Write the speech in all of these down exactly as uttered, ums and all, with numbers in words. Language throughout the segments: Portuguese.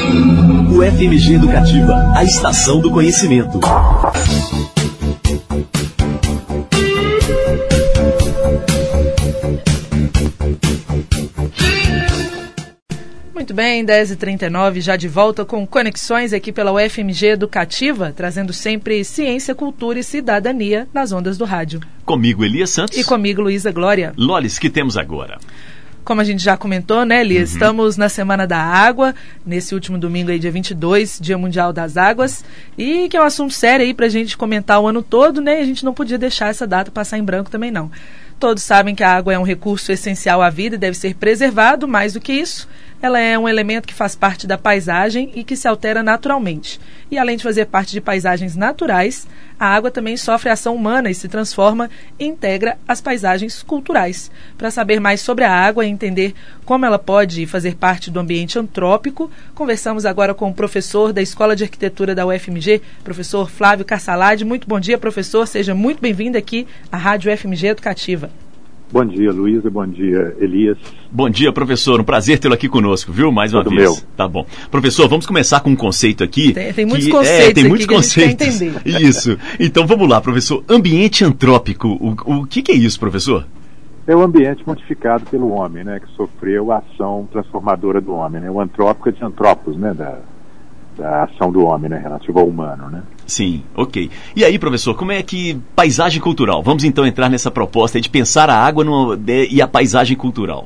U F M G Educativa, a estação do conhecimento. Muito bem, dez e trinta e nove, já de volta com Conexões aqui pela U F M G Educativa, trazendo sempre ciência, cultura e cidadania nas ondas do rádio. Comigo, Elias Santos. E comigo, Luísa Glória. Lolis, que temos agora? Como a gente já comentou, né, Elias? Uhum. Estamos na Semana da Água, nesse último domingo aí, dia vinte e dois, Dia Mundial das Águas, e que é um assunto sério aí pra gente comentar o ano todo, né? E a gente não podia deixar essa data passar em branco também, não. Todos sabem que a água é um recurso essencial à vida e deve ser preservado. Mais do que isso, ela é um elemento que faz parte da paisagem e que se altera naturalmente. E além de fazer parte de paisagens naturais, a água também sofre ação humana e se transforma e integra as paisagens culturais. Para saber mais sobre a água e entender como ela pode fazer parte do ambiente antrópico, conversamos agora com o professor da Escola de Arquitetura da U F M G, professor Flávio Cassalade. Muito bom dia, professor. Seja muito bem-vindo aqui à Rádio U F M G Educativa. Bom dia, Luísa. Bom dia, Elias. Bom dia, professor. Um prazer tê-lo aqui conosco, viu? Mais uma Tudo vez. Meu. Tá bom. Professor, vamos começar com um conceito aqui. Tem, tem muitos que, conceitos é, tem aqui muitos que conceitos. A gente quer entender. Isso. Então vamos lá, professor. Ambiente antrópico. O, o que, que é isso, professor? É o ambiente modificado pelo homem, né? Que sofreu a ação transformadora do homem, né? O antrópico é de antropos, né? Da, da ação do homem, né? Relativo ao humano, né? Sim, ok. E aí, professor, como é que paisagem cultural? Vamos então entrar nessa proposta de pensar a água no, de, e a paisagem cultural.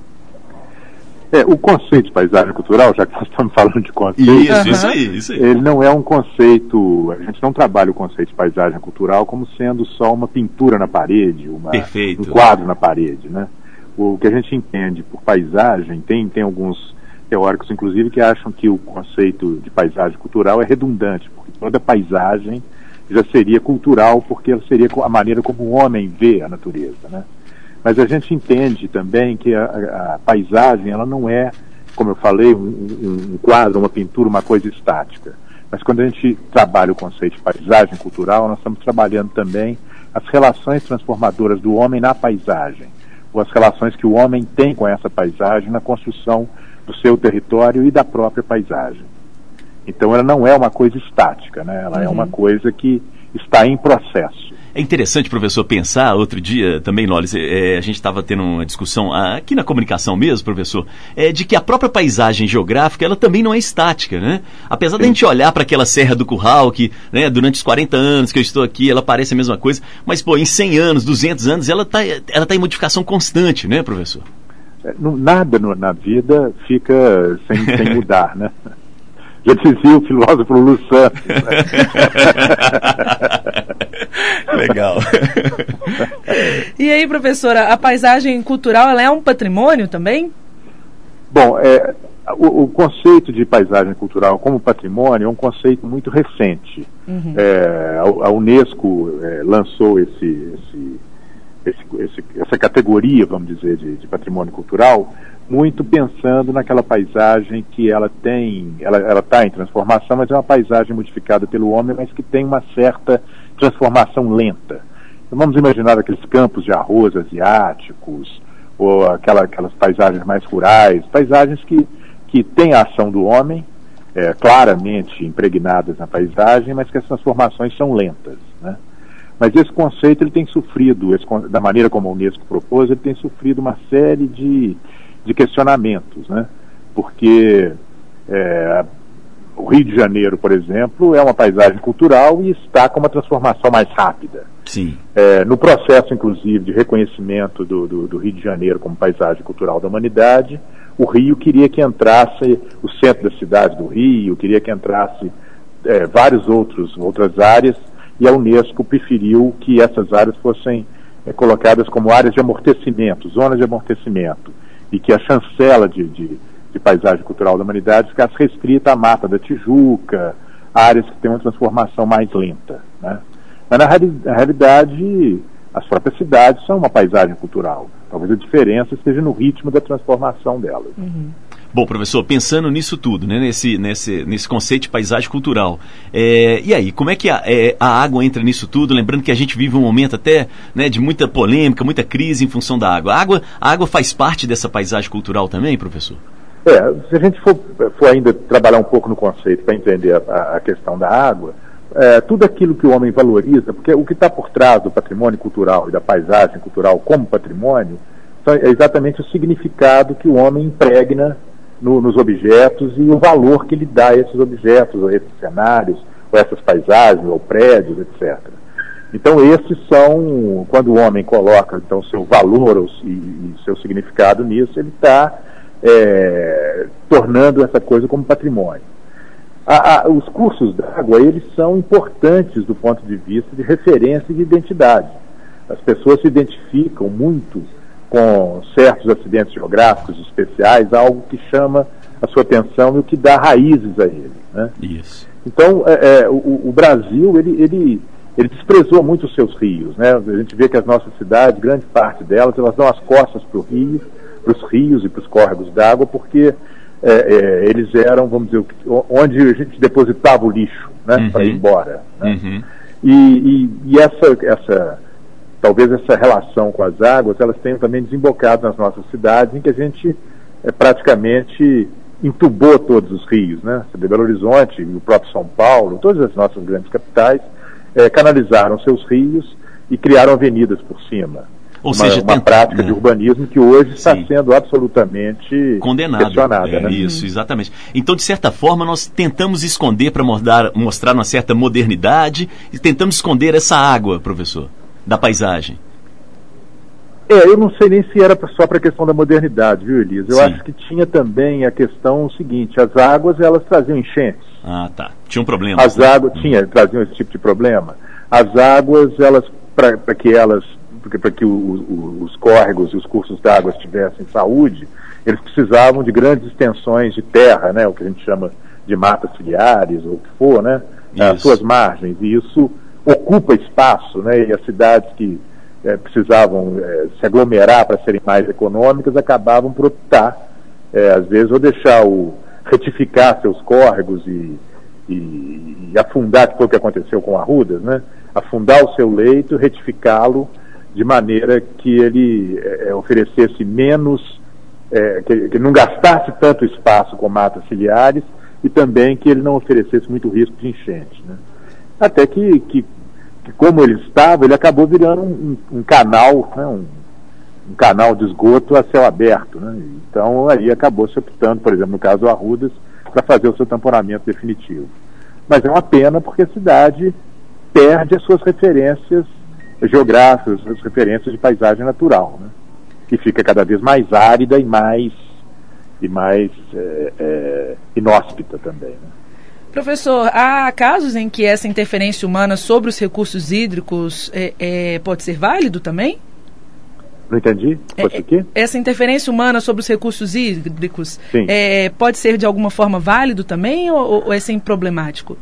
É, o conceito de paisagem cultural, já que nós estamos falando de conceito... Isso, uhum. isso aí, isso aí. Ele não é um conceito... A gente não trabalha o conceito de paisagem cultural como sendo só uma pintura na parede, uma, Perfeito. um quadro na parede, né? O que a gente entende por paisagem, tem, tem alguns teóricos, inclusive, que acham que o conceito de paisagem cultural é redundante, porque toda paisagem já seria cultural, porque ela seria a maneira como o homem vê a natureza, né? Mas a gente entende também que a, a paisagem, ela não é, como eu falei, um, um, um quadro, uma pintura, uma coisa estática. Mas quando a gente trabalha o conceito de paisagem cultural, nós estamos trabalhando também as relações transformadoras do homem na paisagem, ou as relações que o homem tem com essa paisagem na construção do seu território e da própria paisagem. Então ela não é uma coisa estática, né? Ela uhum. é uma coisa que está em processo. É interessante, professor, pensar, outro dia também, Lolis, é, a gente estava tendo uma discussão aqui na comunicação mesmo, professor, é, de que a própria paisagem geográfica, ela também não é estática, né? Apesar da gente olhar para aquela Serra do Curral, que, né, durante os quarenta anos que eu estou aqui, ela parece a mesma coisa, mas, pô, em cem anos, duzentos anos, ela está ela tá em modificação constante, né, professor? Nada no, na vida fica sem, sem mudar, né? Já dizia o filósofo Lulu Santos. Né? Legal. E aí, professora, a paisagem cultural, ela é um patrimônio também? Bom, é, o, o conceito de paisagem cultural como patrimônio é um conceito muito recente. Uhum. É, a, a Unesco é, lançou esse... esse Esse, esse, essa categoria, vamos dizer, de, de patrimônio cultural, muito pensando naquela paisagem que ela tem, ela está em transformação, mas é uma paisagem modificada pelo homem, mas que tem uma certa transformação lenta. Então, vamos imaginar aqueles campos de arroz asiáticos, ou aquela, aquelas paisagens mais rurais, paisagens que, que têm a ação do homem, é, claramente impregnadas na paisagem, mas que as transformações são lentas, né? Mas esse conceito ele tem sofrido, esse, da maneira como a Unesco propôs, ele tem sofrido uma série de, de questionamentos, né? Porque é, o Rio de Janeiro, por exemplo, é uma paisagem cultural e está com uma transformação mais rápida. Sim. É, no processo, inclusive, de reconhecimento do, do, do Rio de Janeiro como paisagem cultural da humanidade, o Rio queria que entrasse o centro da cidade do Rio, queria que entrasse é, várias outros, outras áreas, e a Unesco preferiu que essas áreas fossem é, colocadas como áreas de amortecimento, zonas de amortecimento, e que a chancela de, de, de paisagem cultural da humanidade ficasse restrita à Mata da Tijuca, áreas que têm uma transformação mais lenta, né? Mas na, reali- na realidade, as próprias cidades são uma paisagem cultural. Talvez a diferença esteja no ritmo da transformação delas. Uhum. Bom, professor, pensando nisso tudo, né, nesse, nesse, nesse conceito de paisagem cultural, é, e aí, como é que a, é, a água entra nisso tudo? Lembrando que a gente vive um momento até, né, de muita polêmica, muita crise em função da água. A água, a água faz parte dessa paisagem cultural também, professor? É, se a gente for, for ainda trabalhar um pouco no conceito para entender a, a questão da água, é, tudo aquilo que o homem valoriza, porque o que está por trás do patrimônio cultural e da paisagem cultural como patrimônio, é exatamente o significado que o homem impregna no, nos objetos e o valor que ele dá a esses objetos, ou a esses cenários, ou essas paisagens, ou prédios, etcétera. Então esses são, quando o homem coloca então seu valor ou, e, e seu significado nisso, ele está é, tornando essa coisa como patrimônio. A, a, os cursos d'água, eles são importantes do ponto de vista de referência e de identidade. As pessoas se identificam muito com certos acidentes geográficos especiais, algo que chama a sua atenção e o que dá raízes a ele, né? Isso. Então, é, é, o, o Brasil, ele, ele, ele desprezou muito os seus rios, né? A gente vê que as nossas cidades, grande parte delas, elas dão as costas para o rio, para os rios e para os córregos d'água, porque é, é, eles eram, vamos dizer, onde a gente depositava o lixo, né? Uhum. Para ir embora, né? Uhum. E, e, e essa, essa, talvez essa relação com as águas, elas tenham também desembocado nas nossas cidades, em que a gente é, praticamente entubou todos os rios, né? Belo Horizonte, o próprio São Paulo, todas as nossas grandes capitais é, canalizaram seus rios e criaram avenidas por cima. Ou uma, seja, uma tenta... prática de urbanismo que hoje está Sim. sendo absolutamente condenada. questionada. É, né? Isso, exatamente. Então, de certa forma, nós tentamos esconder para mostrar, mostrar uma certa modernidade e tentamos esconder essa água, professor, da paisagem. É, eu não sei nem se era só para a questão da modernidade, viu, Elisa? Eu Sim. acho que tinha também a questão seguinte: as águas, elas traziam enchentes. Ah, tá. Tinha um problema. As né? águas, Hum. tinha, traziam esse tipo de problema. As águas, elas, para que elas, para que o, o, os córregos e os cursos d'água tivessem saúde, eles precisavam de grandes extensões de terra, né? O que a gente chama de matas ciliares, ou o que for, né? As suas margens. E isso ocupa espaço, né? E as cidades que É, precisavam é, se aglomerar para serem mais econômicas, acabavam por optar, é, às vezes, ou deixar o retificar seus córregos e, e, e afundar, que foi o que aconteceu com Arrudas, né? Afundar o seu leito, retificá-lo de maneira que ele é, oferecesse menos, é, que, que não gastasse tanto espaço com matas ciliares e também que ele não oferecesse muito risco de enchente, né? Até que, que que como ele estava, ele acabou virando um, um, um canal, né, um, um canal de esgoto a céu aberto, né? Então aí acabou se optando, por exemplo, no caso do Arrudas, para fazer o seu tamponamento definitivo. Mas é uma pena porque a cidade perde as suas referências geográficas, as referências de paisagem natural, né? Que fica cada vez mais árida e mais, e mais é, é, inóspita também, né? Professor, há casos em que essa interferência humana sobre os recursos hídricos é, é, pode ser válido também? Não entendi. Pode ser o quê? Essa interferência humana sobre os recursos hídricos é, pode ser de alguma forma válido também ou, ou é sempre problemático?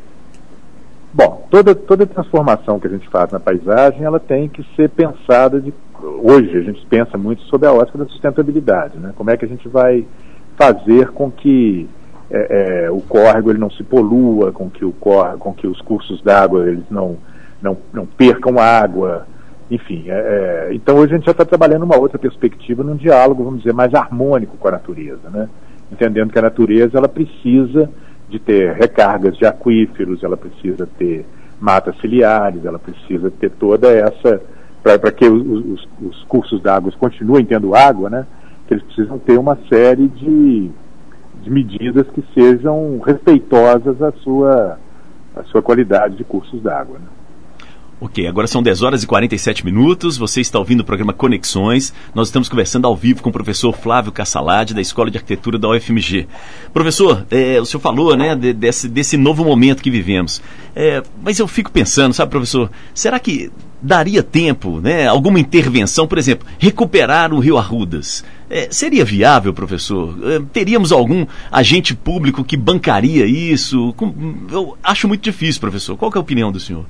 Bom, toda, toda transformação que a gente faz na paisagem, ela tem que ser pensada de... Hoje a gente pensa muito sobre a ótica da sustentabilidade, né? Como é que a gente vai fazer com que É, é, o córrego ele não se polua, com que, o córrego, com que os cursos d'água eles não, não, não percam água, enfim. É, é, então hoje a gente já está trabalhando uma outra perspectiva, num diálogo, vamos dizer, mais harmônico com a natureza, né? Entendendo que a natureza ela precisa de ter recargas de aquíferos, ela precisa ter matas ciliares, ela precisa ter toda essa, para que os, os, os cursos d'água continuem tendo água, né? Que eles precisam ter uma série de de medidas que sejam respeitosas à sua, à sua qualidade de cursos d'água, né? Ok, agora são dez horas e quarenta e sete minutos, você está ouvindo o programa Conexões, nós estamos conversando ao vivo com o professor Flávio Cassalade, da Escola de Arquitetura da U F M G. Professor, é, o senhor falou, né, de, desse, desse novo momento que vivemos, é, mas eu fico pensando, sabe, professor, será que daria tempo, né, alguma intervenção, por exemplo, recuperar o Rio Arrudas? É, seria viável, professor? É, teríamos algum agente público que bancaria isso? Com, eu acho muito difícil, professor. Qual que é a opinião do senhor?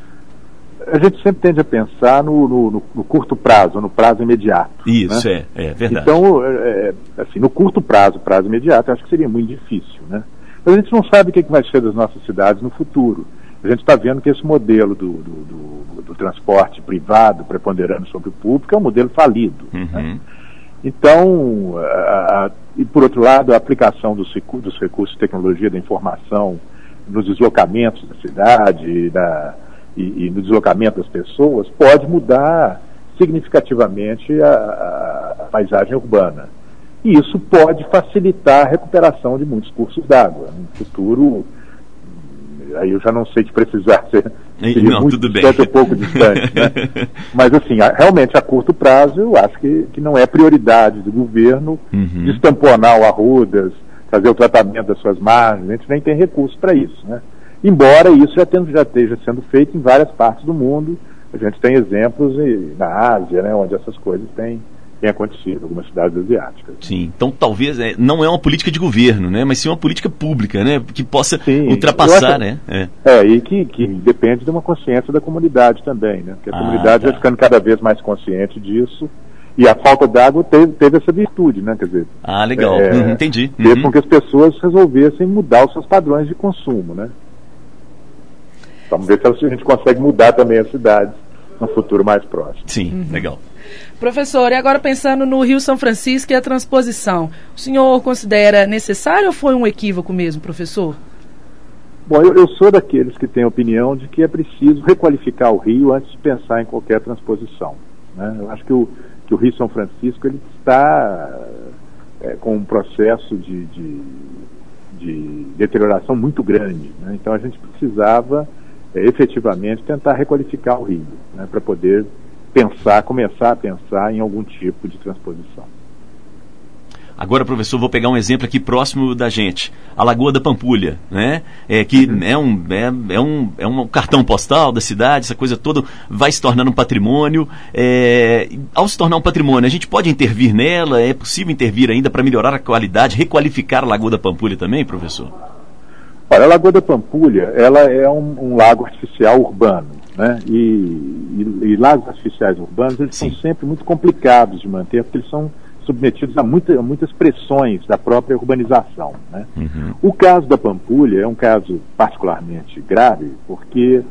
A gente sempre tende a pensar no, no, no curto prazo, no prazo imediato. Isso, né? é, é verdade. Então, é, assim, no curto prazo, prazo imediato, eu acho que seria muito difícil, né? Mas a gente não sabe o que, é que vai ser das nossas cidades no futuro. A gente está vendo que esse modelo do, do, do, do transporte privado preponderando sobre o público é um modelo falido. Uhum. Né? Então, a, a, e por outro lado, a aplicação dos, dos recursos de tecnologia da informação nos deslocamentos da cidade da, e, e no deslocamento das pessoas pode mudar significativamente a, a, a paisagem urbana. E isso pode facilitar a recuperação de muitos cursos d'água. No futuro, aí eu já não sei te precisar ser não, muito tudo bem. Um pouco distante, né? Mas assim, a, realmente a curto prazo eu acho que, que não é prioridade do governo uhum. destamponar o Arrudas, fazer o tratamento das suas margens, a gente nem tem recursos para isso, né? Embora isso já, tendo, já esteja sendo feito em várias partes do mundo. A gente tem exemplos na Ásia, né, onde essas coisas têm, têm acontecido, algumas cidades asiáticas. Sim, então talvez é, não é uma política de governo, né, mas sim uma política pública, né, que possa sim, ultrapassar, acho, né? É, é e que, que depende de uma consciência da comunidade também, né, porque a ah, comunidade tá. vai ficando cada vez mais consciente disso, e a falta d'água teve, teve essa virtude, né, quer dizer... Ah, legal, é, uhum, entendi. Fez uhum. com que as pessoas resolvessem mudar os seus padrões de consumo, né. Vamos ver se a gente consegue mudar também as cidades no futuro mais próximo. Sim, uhum. legal. Professor, e agora pensando no Rio São Francisco e a transposição, o senhor considera necessário ou foi um equívoco mesmo, professor? Bom, eu, eu sou daqueles que têm a opinião de que é preciso requalificar o Rio antes de pensar em qualquer transposição, né? Eu acho que o, que o Rio São Francisco ele está é, com um processo de, de, de deterioração muito grande, né? Então a gente precisava É, efetivamente tentar requalificar o Rio, né, para poder pensar, começar a pensar em algum tipo de transposição. Agora, professor, vou pegar um exemplo aqui próximo da gente, a Lagoa da Pampulha, né? É, que uhum. é, um, é, é, um, é um cartão postal da cidade, essa coisa toda vai se tornando um patrimônio. É, ao se tornar um patrimônio, a gente pode intervir nela? É possível intervir ainda para melhorar a qualidade, requalificar a Lagoa da Pampulha também, professor? Olha, a Lagoa da Pampulha, ela é um, um lago artificial urbano, né? E, e, e lagos artificiais urbanos, eles Sim. são sempre muito complicados de manter, porque eles são submetidos a, muita, a muitas pressões da própria urbanização, né? Uhum. O caso da Pampulha é um caso particularmente grave, porque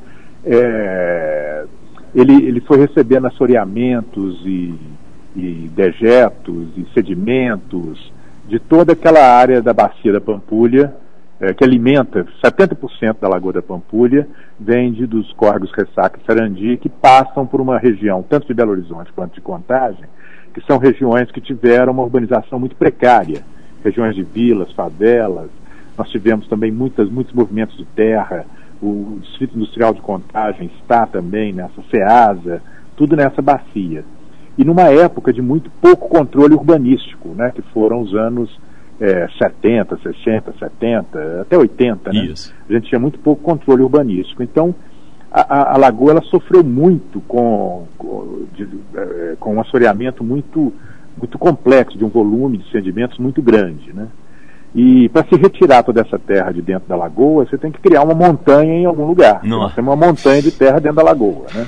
é, ele, ele foi recebendo assoreamentos e, e dejetos e sedimentos de toda aquela área da bacia da Pampulha, É, que alimenta setenta por cento da Lagoa da Pampulha, vem de, dos córregos Ressaca e Sarandi, que passam por uma região, tanto de Belo Horizonte quanto de Contagem, que são regiões que tiveram uma urbanização muito precária, regiões de vilas, favelas. Nós tivemos também muitas, muitos movimentos de terra, o Distrito Industrial de Contagem está também nessa SEASA, tudo nessa bacia. E numa época de muito pouco controle urbanístico, né, que foram os anos É, setenta, sessenta, setenta, até oitenta, né? Isso. A gente tinha muito pouco controle urbanístico. Então, a, a, a lagoa ela sofreu muito com, com, de, é, com um assoreamento muito, muito complexo, de um volume de sedimentos muito grande, né? E para se retirar toda essa terra de dentro da lagoa, você tem que criar uma montanha em algum lugar. Nós temos uma montanha de terra dentro da lagoa, né?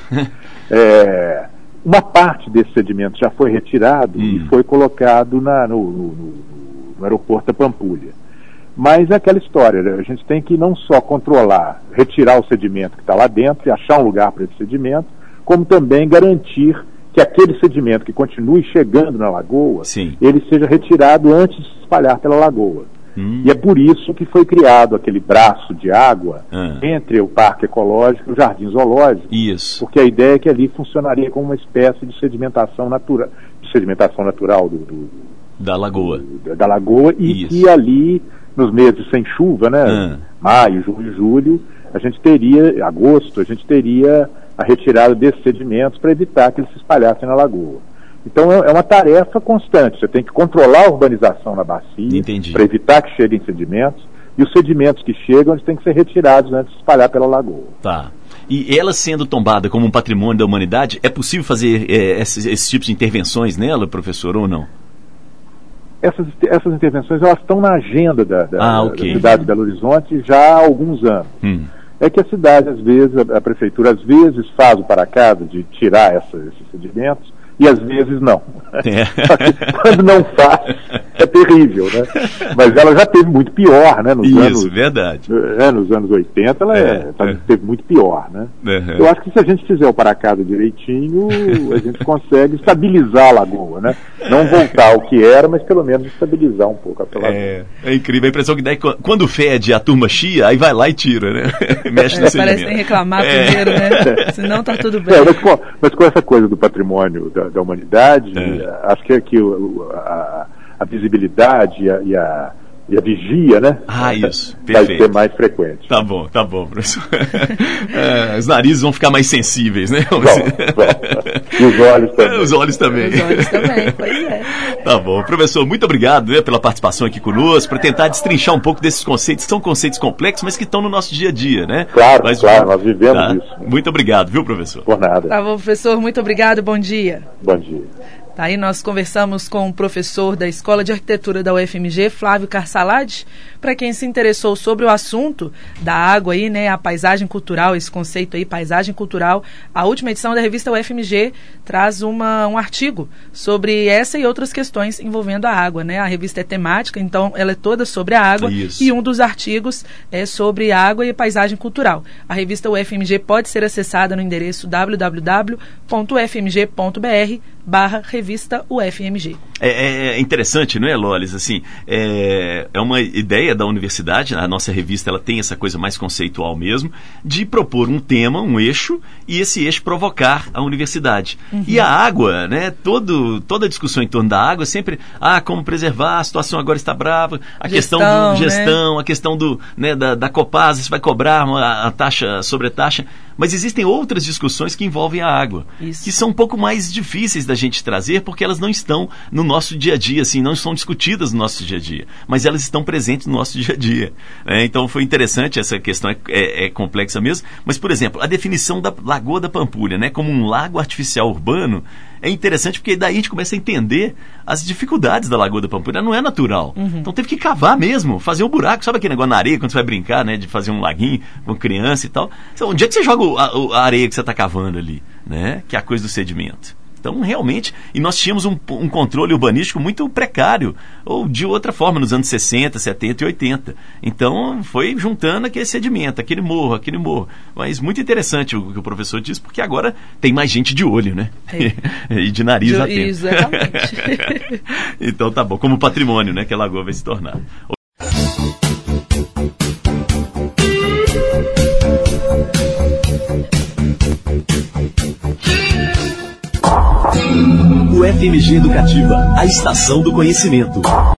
é, uma parte desse sedimento já foi retirado hum. e foi colocado na, no, no, no no aeroporto da Pampulha. Mas é aquela história, a gente tem que não só controlar, retirar o sedimento que está lá dentro e achar um lugar para esse sedimento, como também garantir que aquele sedimento que continue chegando na lagoa, Sim. ele seja retirado antes de se espalhar pela lagoa. Hum. E é por isso que foi criado aquele braço de água ah. entre o Parque Ecológico e o Jardim Zoológico. Isso. Porque a ideia é que ali funcionaria como uma espécie de sedimentação natural, de sedimentação natural do, do Da lagoa. Da, da lagoa, e Isso. que ali, nos meses sem chuva, né? Ah. Maio, junho, julho, a gente teria, agosto, a gente teria a retirada desses sedimentos para evitar que eles se espalhassem na lagoa. Então é, é uma tarefa constante, você tem que controlar a urbanização na bacia para evitar que cheguem sedimentos, e os sedimentos que chegam, eles têm que ser retirados antes de se espalhar pela lagoa. Tá. E ela sendo tombada como um patrimônio da humanidade, é possível fazer é, esses, esses tipos de intervenções nela, professor, ou não? Essas, essas intervenções elas estão na agenda da, da, ah, okay. da cidade de Belo Horizonte já há alguns anos. Hum. É que a cidade, às vezes, a, a prefeitura, às vezes, faz o para casa de tirar essa, esses sedimentos e às vezes não. É. Quando não faz, é terrível, né? Mas ela já teve muito pior, né? Nos Isso, anos, verdade. É, nos anos oitenta, ela é, é, é. teve muito pior, né? Uhum. Eu acho que se a gente fizer o Paracado direitinho, a gente consegue estabilizar a lagoa, né? Não voltar ao que era, mas pelo menos estabilizar um pouco a lagoa. É, é incrível, a impressão que daí, quando fede a turma chia, aí vai lá e tira, né? Mexe é, no parece que tem que reclamar é. primeiro, né? Senão tá tudo bem. É, mas, com, mas com essa coisa do patrimônio da, da humanidade, é. acho que aqui a, a visibilidade e a, e a E a vigia, né? Ah, isso. Vai Perfeito. ser mais frequente. Tá bom, tá bom, professor. É, os narizes vão ficar mais sensíveis, né? Vão, vão. E os olhos também. Os olhos também. Os olhos também, pois é. Tá bom. Professor, muito obrigado, né, pela participação aqui conosco, para tentar destrinchar um pouco desses conceitos, que são conceitos complexos, mas que estão no nosso dia a dia, né? Claro, mas, claro, nós vivemos tá? isso. Muito obrigado, viu, professor? Por nada. Tá bom, professor, muito obrigado, bom dia. Bom dia. Tá aí, nós conversamos com o professor da Escola de Arquitetura da U F M G, Flávio Carsalade. Para quem se interessou sobre o assunto da água aí, né, a paisagem cultural, esse conceito aí, paisagem cultural, a última edição da revista U F M G traz uma, um artigo sobre essa e outras questões envolvendo a água, né? A revista é temática, então ela é toda sobre a água. Isso. E um dos artigos é sobre água e paisagem cultural. A revista U F M G pode ser acessada no endereço w w w ponto u f m g ponto b r barra revista U F M G. É, é interessante, não é, Lolis? Assim, é, é uma ideia da universidade, a nossa revista ela tem essa coisa mais conceitual mesmo, de propor um tema, um eixo, e esse eixo provocar a universidade. Uhum. E a água, né, todo, toda a discussão em torno da água, sempre, ah, como preservar, a situação agora está brava, a gestão, questão do gestão, né? A questão do, né, da, da Copasa, se vai cobrar uma, a taxa, sobretaxa, mas existem outras discussões que envolvem a água, Isso. que são um pouco mais difíceis da gente trazer, porque elas não estão no nosso dia a dia, assim, não são discutidas no nosso dia a dia, mas elas estão presentes no nosso dia a dia. Né? Então foi interessante, essa questão é, é, é complexa mesmo, mas, por exemplo, a definição da Lagoa da Pampulha, né, como um lago artificial urbano, é interessante porque daí a gente começa a entender as dificuldades da Lagoa da Pampulha. Não é natural. Uhum. Então teve que cavar mesmo, fazer um buraco. Sabe aquele negócio na areia, quando você vai brincar, né, de fazer um laguinho com criança e tal? Então, onde é que você joga a, a areia que você está cavando ali? Né? Que é a coisa do sedimento. Então, realmente, e nós tínhamos um, um controle urbanístico muito precário, ou de outra forma, nos anos sessenta, setenta e oitenta. Então, foi juntando aquele sedimento, aquele morro, aquele morro. Mas muito interessante o que o professor disse, porque agora tem mais gente de olho, né? É. E de nariz de, atento. Exatamente. Então, tá bom. Como patrimônio, né, que a lagoa vai se tornar. U F M G Educativa, a estação do conhecimento.